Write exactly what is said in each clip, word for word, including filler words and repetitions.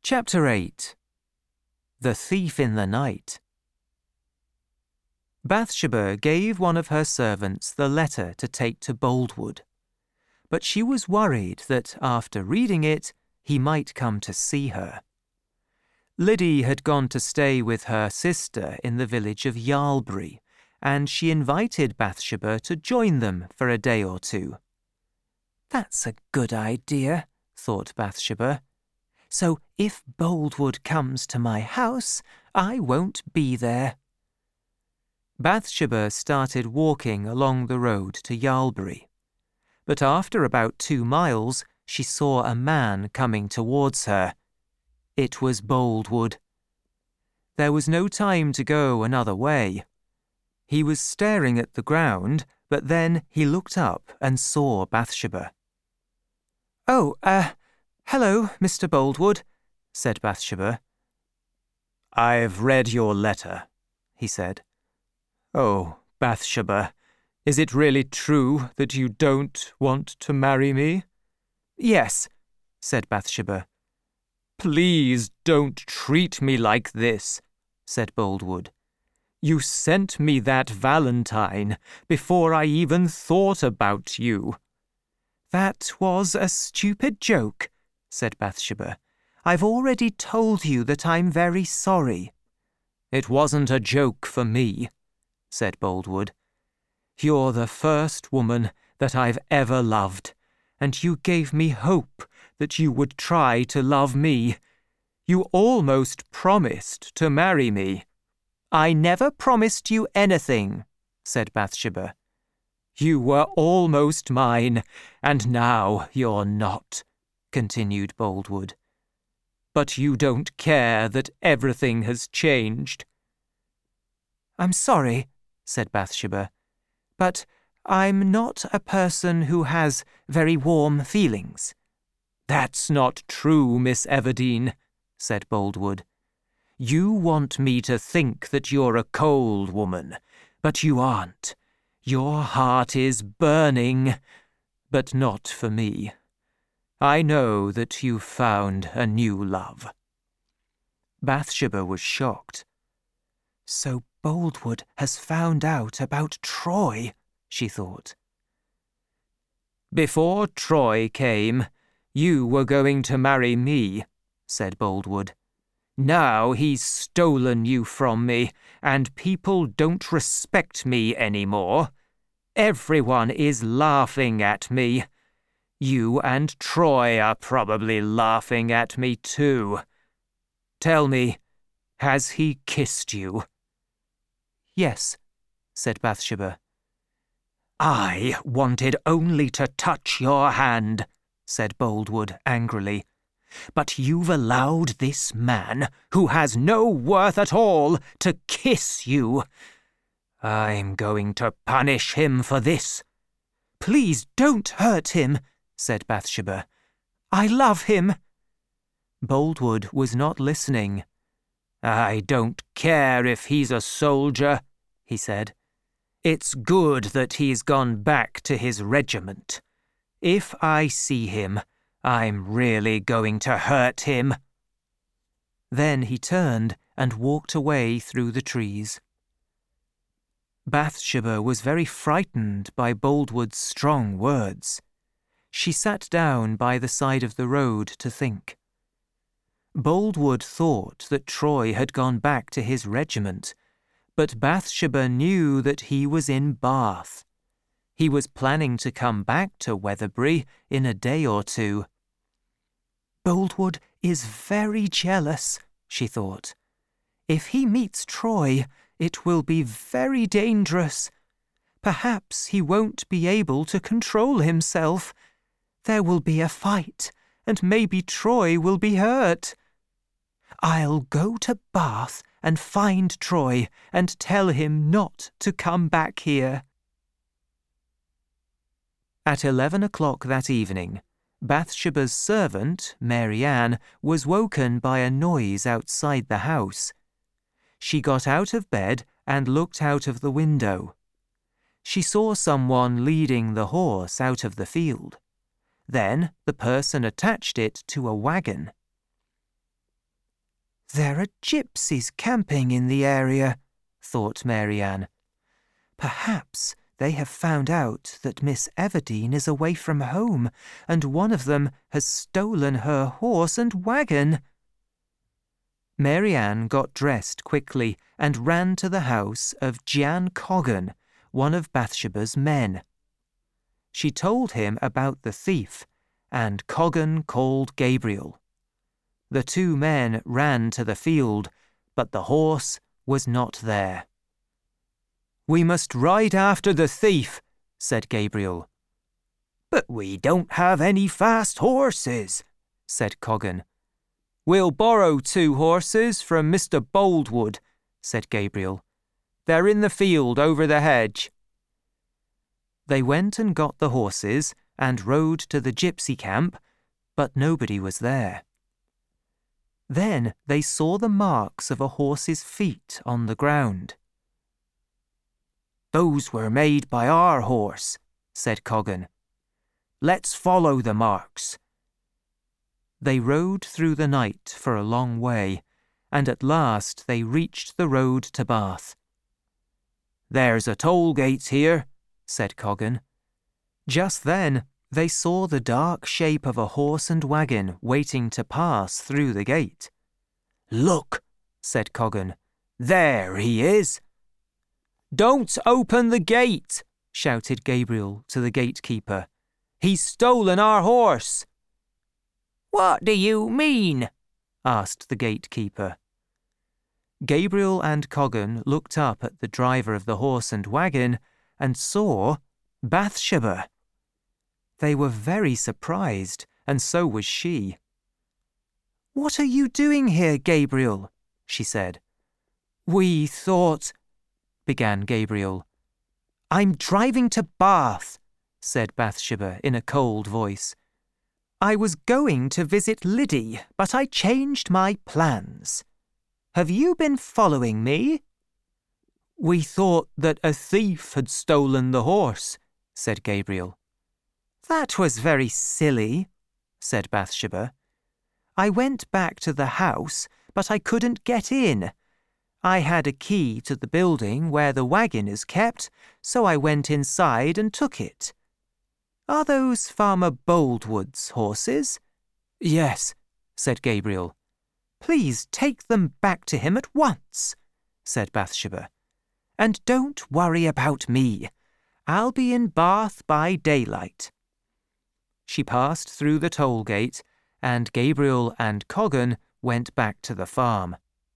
Chapter eight. The Thief in the Night. Bathsheba gave one of her servants the letter to take to Boldwood, but she was worried that after reading it, he might come to see her. Liddy had gone to stay with her sister in the village of Yalbury, and she invited Bathsheba to join them for a day or two. "That's a good idea," thought Bathsheba. "So if Boldwood comes to my house, I won't be there." Bathsheba started walking along the road to Yalbury, but after about two miles she saw a man coming towards her. It was Boldwood. There was no time to go another way. He was staring at the ground, but then he looked up and saw Bathsheba. "Oh, uh, hello, Mister Boldwood," said Bathsheba. "I've read your letter," he said. "Oh, Bathsheba, is it really true that you don't want to marry me?" "Yes," said Bathsheba. "Please don't treat me like this," said Boldwood. "You sent me that valentine before I even thought about you." "That was a stupid joke," said Bathsheba. "I've already told you that I'm very sorry." "It wasn't a joke for me," said Boldwood. "You're the first woman that I've ever loved, and you gave me hope that you would try to love me. You almost promised to marry me." "I never promised you anything," said Bathsheba. "You were almost mine, and now you're not," continued Boldwood. "But you don't care that everything has changed." "I'm sorry," said Bathsheba, "but I'm not a person who has very warm feelings." "That's not true, Miss Everdene," said Boldwood. "You want me to think that you're a cold woman, but you aren't. Your heart is burning, but not for me. I know that you've found a new love." Bathsheba was shocked. "So Boldwood has found out about Troy," she thought. "Before Troy came, you were going to marry me," said Boldwood. "Now he's stolen you from me, and people don't respect me anymore. Everyone is laughing at me. You and Troy are probably laughing at me too. Tell me, has he kissed you?" "Yes," said Bathsheba. "I wanted only to touch your hand," said Boldwood angrily. "But you've allowed this man, who has no worth at all, to kiss you. I'm going to punish him for this." "Please don't hurt him," said Bathsheba. "I love him." Boldwood was not listening. "I don't care if he's a soldier," he said. "It's good that he's gone back to his regiment. If I see him, I'm really going to hurt him." Then he turned and walked away through the trees. Bathsheba was very frightened by Boldwood's strong words. She sat down by the side of the road to think. Boldwood thought that Troy had gone back to his regiment, but Bathsheba knew that he was in Bath. He was planning to come back to Weatherbury in a day or two. "Boldwood is very jealous," she thought. "If he meets Troy, it will be very dangerous. Perhaps he won't be able to control himself. There will be a fight, and maybe Troy will be hurt. I'll go to Bath and find Troy and tell him not to come back here." At eleven o'clock that evening, Bathsheba's servant, Mary Ann, was woken by a noise outside the house. She got out of bed and looked out of the window. She saw someone leading the horse out of the field. Then the person attached it to a wagon. There are gypsies camping in the area, thought Mary Ann. Perhaps they have found out that Miss Everdene is away from home, and one of them has stolen her horse and wagon. Mary Ann got dressed quickly and ran to the house of Jan Coggan, one of Bathsheba's men. She told him about the thief, and Coggan called Gabriel. The two men ran to the field, but the horse was not there. "We must ride after the thief," said Gabriel. "But we don't have any fast horses," said Coggan. "We'll borrow two horses from Mister Boldwood," said Gabriel. "They're in the field over the hedge." They went and got the horses and rode to the gypsy camp, but nobody was there. Then they saw the marks of a horse's feet on the ground. "Those were made by our horse," said Coggan. "Let's follow the marks." They rode through the night for a long way, and at last they reached the road to Bath. "There's a toll gate here," said Coggan. Just then they saw the dark shape of a horse and wagon waiting to pass through the gate. "Look," said Coggan. "There he is." "Don't open the gate," shouted Gabriel to the gatekeeper. "He's stolen our horse." "What do you mean?" asked the gatekeeper. Gabriel and Coggan looked up at the driver of the horse and wagon and saw Bathsheba. They were very surprised, and so was she. "What are you doing here, Gabriel?" she said. "We thought—" began Gabriel. "I'm driving to Bath," said Bathsheba in a cold voice. "I was going to visit Liddy, but I changed my plans. Have you been following me?" "We thought that a thief had stolen the horse," said Gabriel. "That was very silly," said Bathsheba. "I went back to the house, but I couldn't get in. I had a key to the building where the wagon is kept, so I went inside and took it. Are those Farmer Boldwood's horses?" "Yes," said Gabriel. "Please take them back to him at once," said Bathsheba. "And don't worry about me. I'll be in Bath by daylight." She passed through the toll gate, and Gabriel and Coggan went back to the farm.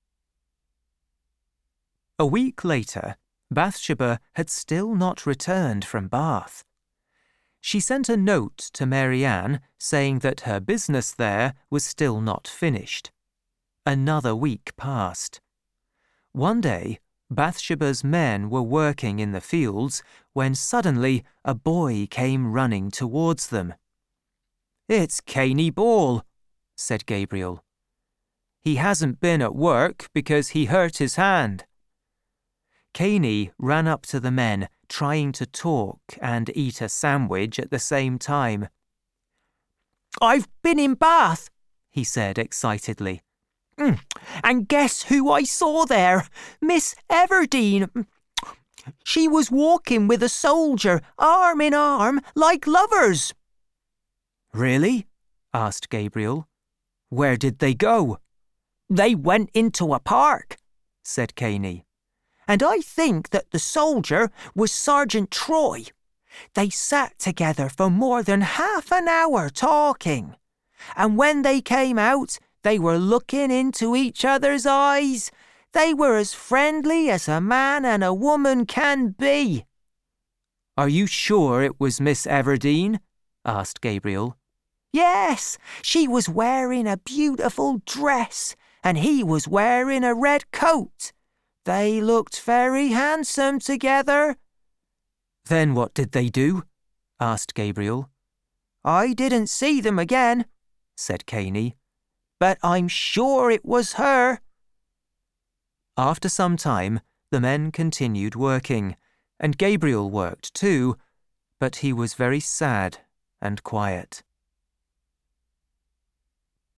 A week later, Bathsheba had still not returned from Bath. She sent a note to Mary Ann saying that her business there was still not finished. Another week passed. One day, Bathsheba's men were working in the fields when suddenly a boy came running towards them. "It's Caney Ball," said Gabriel. "He hasn't been at work because he hurt his hand." Caney ran up to the men, trying to talk and eat a sandwich at the same time. "I've been in Bath," he said excitedly. Mm, "and guess who I saw there? Miss Everdene. She was walking with a soldier, arm in arm, like lovers." "Really?" asked Gabriel. "Where did they go?" "They went into a park," said Caney. "And I think that the soldier was Sergeant Troy. They sat together for more than half an hour talking. And when they came out, they were looking into each other's eyes. They were as friendly as a man and a woman can be." "Are you sure it was Miss Everdene?" asked Gabriel. "Yes, she was wearing a beautiful dress, and he was wearing a red coat. They looked very handsome together." "Then what did they do?" asked Gabriel. "I didn't see them again," said Caney, "but I'm sure it was her." After some time, the men continued working, and Gabriel worked too, but he was very sad and quiet.